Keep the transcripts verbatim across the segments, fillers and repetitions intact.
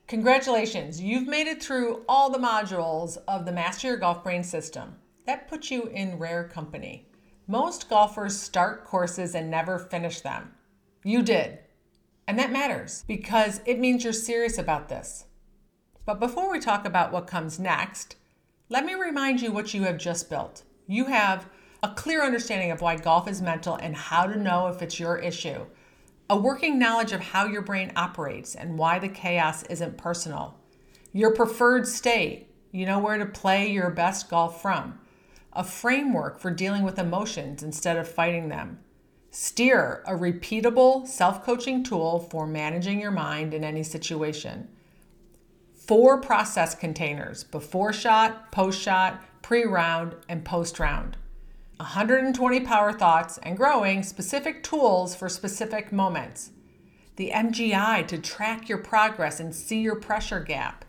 Congratulations, you've made it through all the modules of the Master Your Golf Brain system. That puts you in rare company. Most golfers start courses and never finish them. You did. And that matters because it means you're serious about this. But before we talk about what comes next, let me remind you what you have just built. You have a clear understanding of why golf is mental and how to know if it's your issue. A working knowledge of how your brain operates and why the chaos isn't personal. Your preferred state, you know where to play your best golf from. A framework for dealing with emotions instead of fighting them. Steer, a repeatable self-coaching tool for managing your mind in any situation. Four process containers: before shot, post shot, pre-round, and post-round. one hundred twenty power thoughts and growing specific tools for specific moments. The M G I to track your progress and see your pressure gap.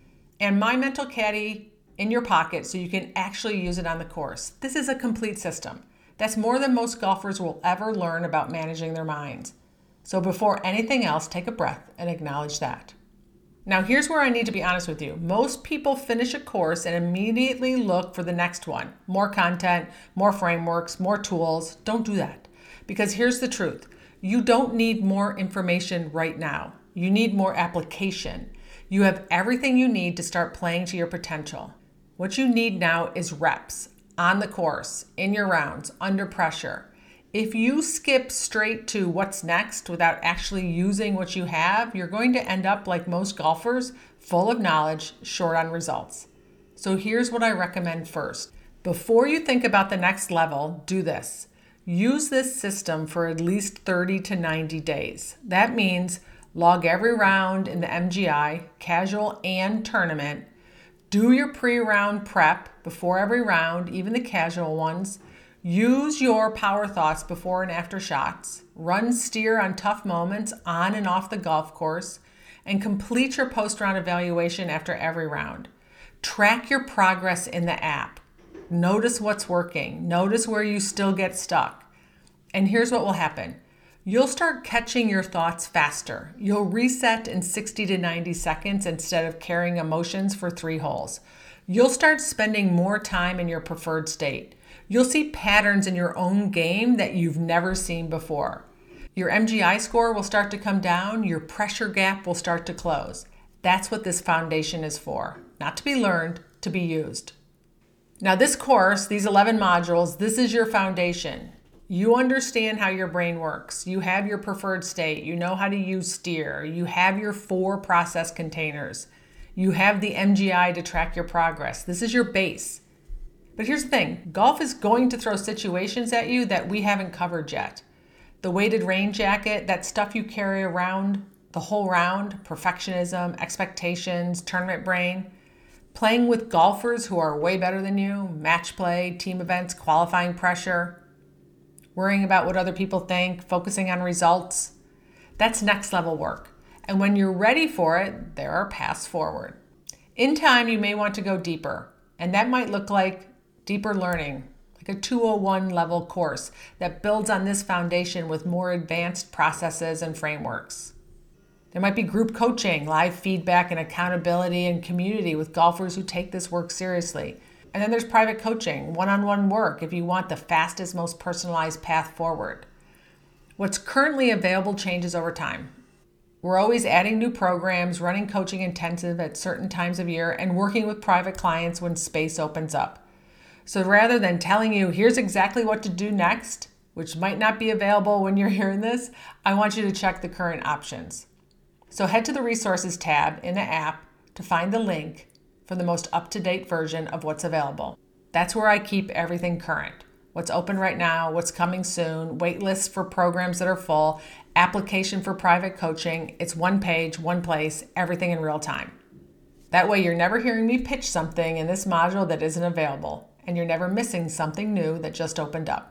And My Mental Caddy in your pocket so you can actually use it on the course. This is a complete system. That's more than most golfers will ever learn about managing their minds. So before anything else, take a breath and acknowledge that. Now here's where I need to be honest with you. Most people finish a course and immediately look for the next one. More content, more frameworks, more tools. Don't do that. Because here's the truth. You don't need more information right now. You need more application. You have everything you need to start playing to your potential. What you need now is reps on the course, in your rounds, under pressure. If you skip straight to what's next without actually using what you have, you're going to end up like most golfers, full of knowledge, short on results. So here's what I recommend first. Before you think about the next level, do this. Use this system for at least thirty to ninety days. That means log every round in the M G I, casual and tournament. Do your pre-round prep before every round, even the casual ones. Use your power thoughts before and after shots. Run steer on tough moments on and off the golf course. And complete your post-round evaluation after every round. Track your progress in the app. Notice what's working. Notice where you still get stuck. And here's what will happen. You'll start catching your thoughts faster. You'll reset in sixty to ninety seconds instead of carrying emotions for three holes. You'll start spending more time in your preferred state. You'll see patterns in your own game that you've never seen before. Your M G I score will start to come down. Your pressure gap will start to close. That's what this foundation is for. Not to be learned, to be used. Now this course, these eleven modules, this is your foundation. You understand how your brain works. You have your preferred state. You know how to use steer. You have your four process containers. You have the M G I to track your progress. This is your base. But here's the thing. Golf is going to throw situations at you that we haven't covered yet. The weighted rain jacket, that stuff you carry around the whole round, perfectionism, expectations, tournament brain, playing with golfers who are way better than you, match play, team events, qualifying pressure, worrying about what other people think, focusing on results. That's next level work. And when you're ready for it, there are paths forward. In time, you may want to go deeper, and that might look like deeper learning, like a two oh one level course that builds on this foundation with more advanced processes and frameworks. There might be group coaching, live feedback, and accountability and community with golfers who take this work seriously. And then there's private coaching, one-on-one work if you want the fastest, most personalized path forward. What's currently available changes over time. We're always adding new programs, running coaching intensive at certain times of year, and working with private clients when space opens up. So rather than telling you, here's exactly what to do next, which might not be available when you're hearing this, I want you to check the current options. So head to the resources tab in the app to find the link for the most up-to-date version of what's available. That's where I keep everything current. What's open right now, what's coming soon, wait lists for programs that are full, application for private coaching. It's one page, one place, everything in real time. That way you're never hearing me pitch something in this module that isn't available, and you're never missing something new that just opened up.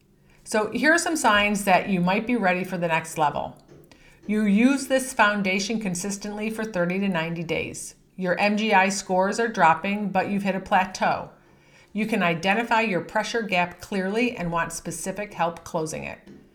So here are some signs that you might be ready for the next level. You use this foundation consistently for thirty to ninety days. Your M G I scores are dropping, but you've hit a plateau. You can identify your pressure gap clearly and want specific help closing it.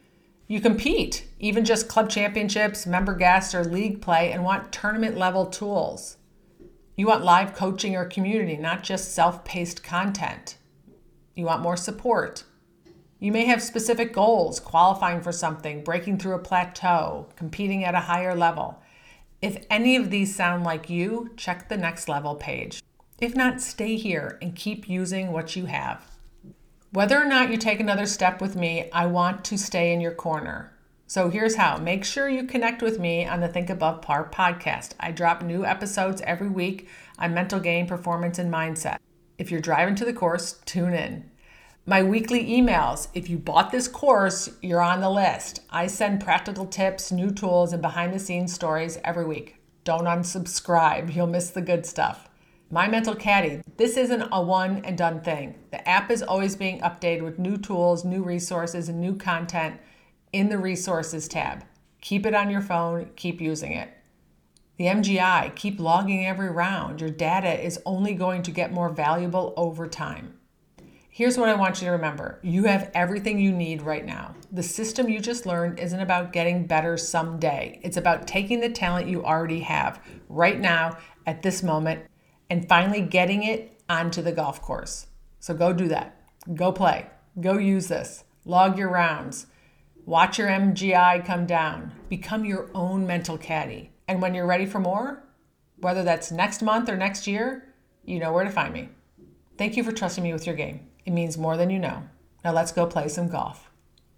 You compete, even just club championships, member guests, or league play, and want tournament level tools. You want live coaching or community, not just self-paced content. You want more support. You may have specific goals, qualifying for something, breaking through a plateau, competing at a higher level. If any of these sound like you, check the Next Level page. If not, stay here and keep using what you have. Whether or not you take another step with me, I want to stay in your corner. So here's how. Make sure you connect with me on the Think Above Par podcast. I drop new episodes every week on mental game, performance, and mindset. If you're driving to the course, tune in. My weekly emails. If you bought this course, you're on the list. I send practical tips, new tools, and behind-the-scenes stories every week. Don't unsubscribe. You'll miss the good stuff. My Mental Caddy. This isn't a one and done thing. The app is always being updated with new tools, new resources, and new content in the Resources tab. Keep it on your phone. Keep using it. The M G I. Keep logging every round. Your data is only going to get more valuable over time. Here's what I want you to remember. You have everything you need right now. The system you just learned isn't about getting better someday. It's about taking the talent you already have right now at this moment and finally getting it onto the golf course. So go do that. Go play. Go use this. Log your rounds. Watch your M G I come down. Become your own mental caddy. And when you're ready for more, whether that's next month or next year, you know where to find me. Thank you for trusting me with your game. It means more than you know. Now let's go play some golf.